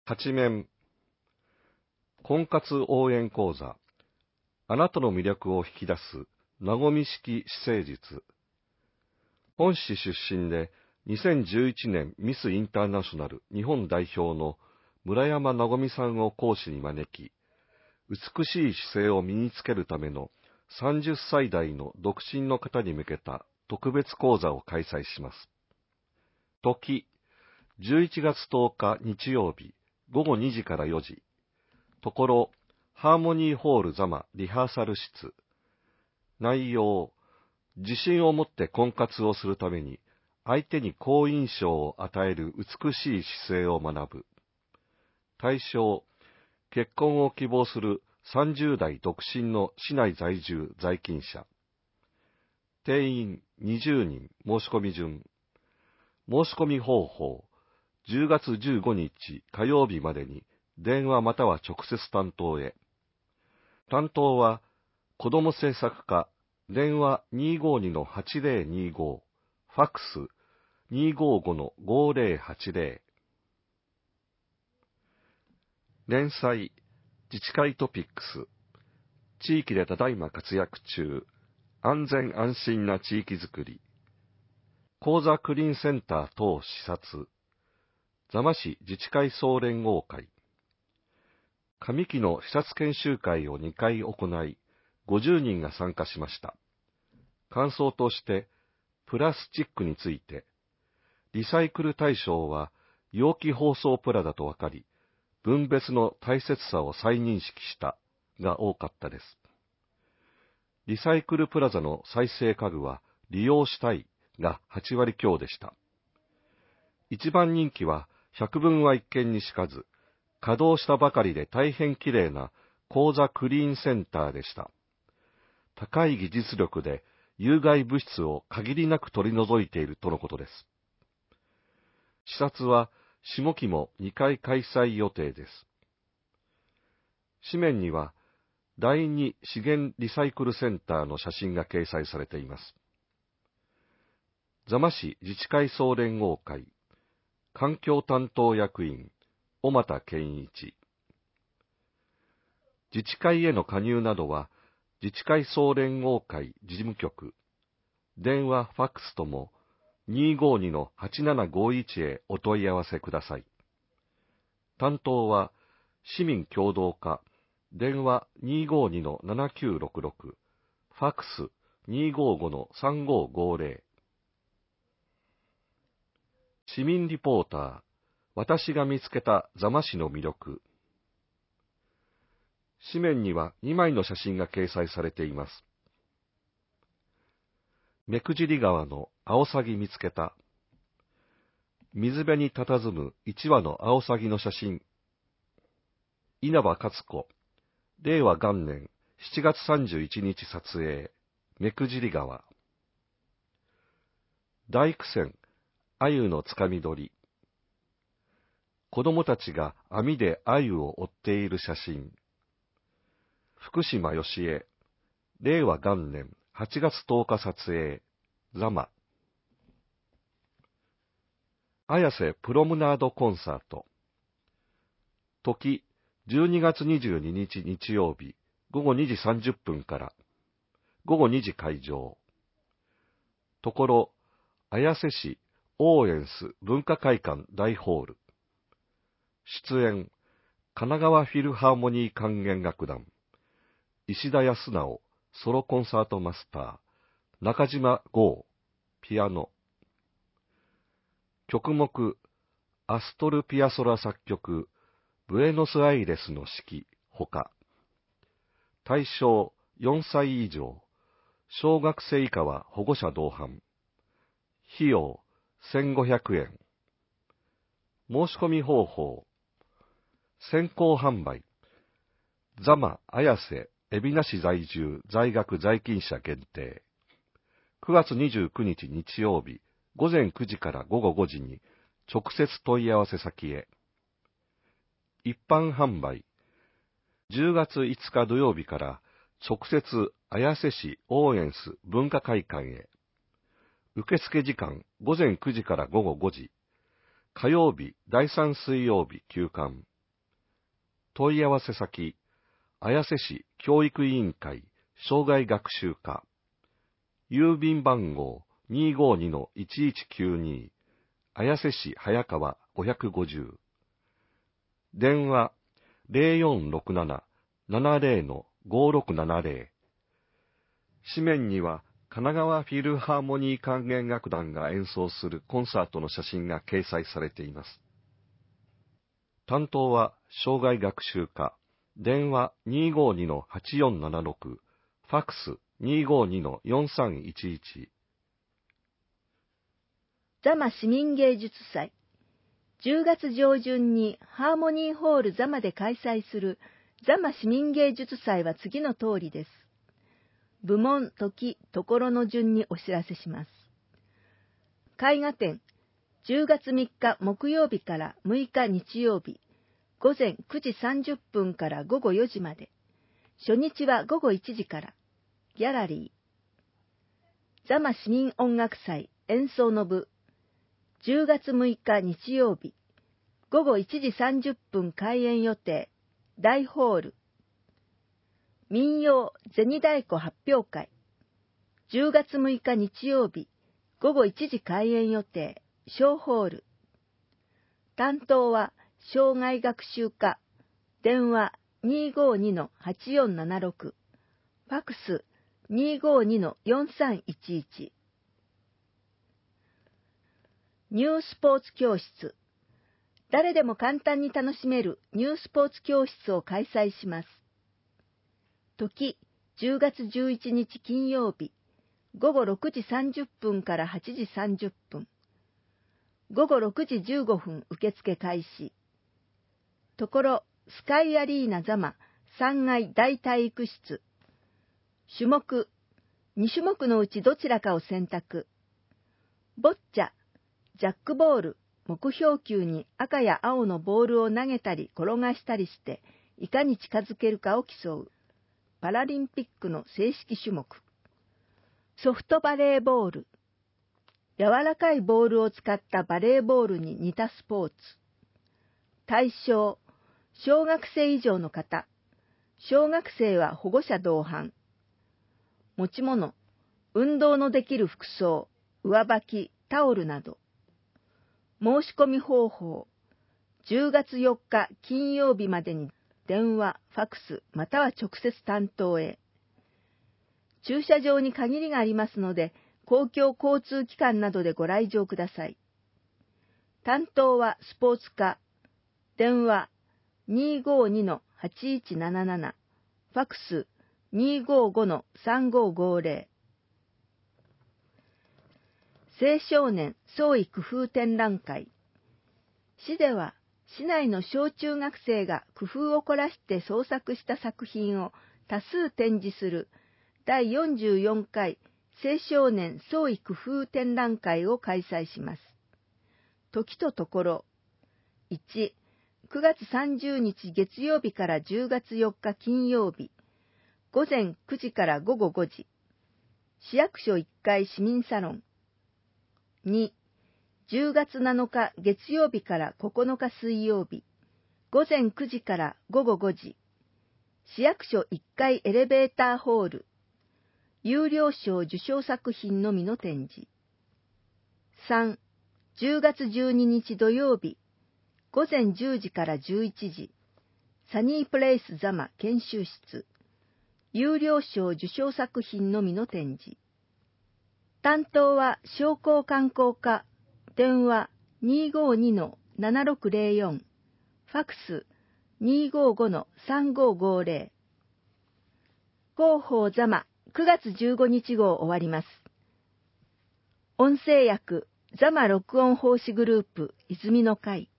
8面婚活応援講座、あなたの魅力を引き出す和み式姿勢術。本市出身で2011年ミスインターナショナル日本代表の村山和みさんを講師に招き、美しい姿勢を身につけるための30歳代の独身の方に向けた特別講座を開催します。時、11月10日日曜日午後2時から4時。ところ、ハーモニーホール座間リハーサル室。内容、自信を持って婚活をするために、相手に好印象を与える美しい姿勢を学ぶ。対象、結婚を希望する30代独身の市内在住在勤者。定員20人申し込み順。申し込み方法、10月15日火曜日までに電話または直接担当へ。担当は、子ども政策課、電話252-8025、ファックス255-5080。連載、自治会トピックス、地域でただいま活躍中、安全安心な地域づくり、講座クリーンセンター等視察、座間市自治会総連合会、上期の視察研修会を2回行い、50人が参加しました。感想として、プラスチックについて、リサイクル対象は容器包装プラだと分かり、分別の大切さを再認識したが多かったです。リサイクルプラザの再生家具は利用したいが8割強でした。一番人気は百聞は一見にしかず、稼働したばかりで大変きれいな講座クリーンセンターでした。高い技術力で有害物質を限りなく取り除いているとのことです。視察は下期も2回開催予定です。紙面には第二資源リサイクルセンターの写真が掲載されています。座間市自治会総連合会、環境担当役員、小俣健一。自治会への加入などは、自治会総連合会事務局、電話ファックスとも252-8751へお問い合わせください。担当は、市民協働課、電話252-7966、ファックス255-3550。市民リポーター、私が見つけた座間市の魅力。紙面には2枚の写真が掲載されています。目久尻川のアオサギ見つけた。水辺に佇む1羽のアオサギの写真。稲葉勝子、令和元年7月31日撮影。目久尻川。大苦戦、鮎のつかみ取り。子供たちが網で鮎を追っている写真。福島義恵、令和元年8月10日撮影。座間。綾瀬プロムナードコンサート。時、12月22日日曜日、午後2時30分から。午後2時会場。ところ、綾瀬市オーエンス文化会館大ホール。出演、神奈川フィルハーモニー管弦楽団。石田康直、ソロコンサートマスター。中島剛、ピアノ。曲目、アストルピアソラ作曲、ブエノスアイレスの指揮、ほか。対象、4歳以上。小学生以下は保護者同伴。費用、1500円。申し込み方法。先行販売。座間綾瀬海老名市在住在学在勤者限定。9月29日日曜日午前9時から午後5時に直接問い合わせ先へ。一般販売。10月5日土曜日から直接綾瀬市オーエンス文化会館へ。受付時間午前9時から午後5時。火曜日第3水曜日休館。 問い合わせ先、綾瀬市教育委員会障害学習課、郵便番号 252-1192、綾瀬市早川550、電話 0467-70-5670。紙面には神奈川フィルハーモニー管弦楽団が演奏するコンサートの写真が掲載されています。担当は障害学習課、電話 252-8476、ファックス 252-4311。 座間市民芸術祭。10月上旬にハーモニーホール座間で開催する座間市民芸術祭は次の通りです。部門、時、ところの順にお知らせします。絵画展、10月3日木曜日から6日日曜日、午前9時30分から午後4時まで。初日は午後1時から。ギャラリー。座間市民音楽祭演奏の部。10月6日日曜日、午後1時30分開演予定。大ホール。民謡銭太鼓発表会。10月6日日曜日、午後1時開演予定。小ホール。担当は障害学習課。電話 252-8476。ファックス 252-4311。ニュースポーツ教室。誰でも簡単に楽しめるニュースポーツ教室を開催します。時、10月11日金曜日、午後6時30分から8時30分。午後6時15分受付開始。ところ、スカイアリーナ座間3階大体育室。種目、2種目のうちどちらかを選択。ボッチャ、ジャックボール、目標球に赤や青のボールを投げたり転がしたりして、いかに近づけるかを競う。パラリンピックの正式種目。ソフトバレーボール。柔らかいボールを使ったバレーボールに似たスポーツ。対象、小学生以上の方。小学生は保護者同伴。持ち物、運動のできる服装、上履き、タオルなど。申し込み方法、10月4日金曜日までに電話、ファックス、または直接担当へ。駐車場に限りがありますので、公共交通機関などでご来場ください。担当はスポーツ課、電話 252-8177、ファックス 255-3550。青少年創意工夫展覧会。市では、市内の小中学生が工夫を凝らして創作した作品を多数展示する第44回青少年創意工夫展覧会を開催します。時とところ。1、9月30日月曜日から10月4日金曜日、午前9時から午後5時、市役所1階市民サロン。2、10月7日月曜日から9日水曜日、午前9時から午後5時、市役所1階エレベーターホール、有料賞受賞作品のみの展示。3、10月12日土曜日、午前10時から11時、サニープレイス座間研修室、有料賞受賞作品のみの展示。担当は商工観光課、電話 252-7604、ファックス 255-3550。広報座間9月15日号終わります。音声訳座間録音奉仕グループ泉の会。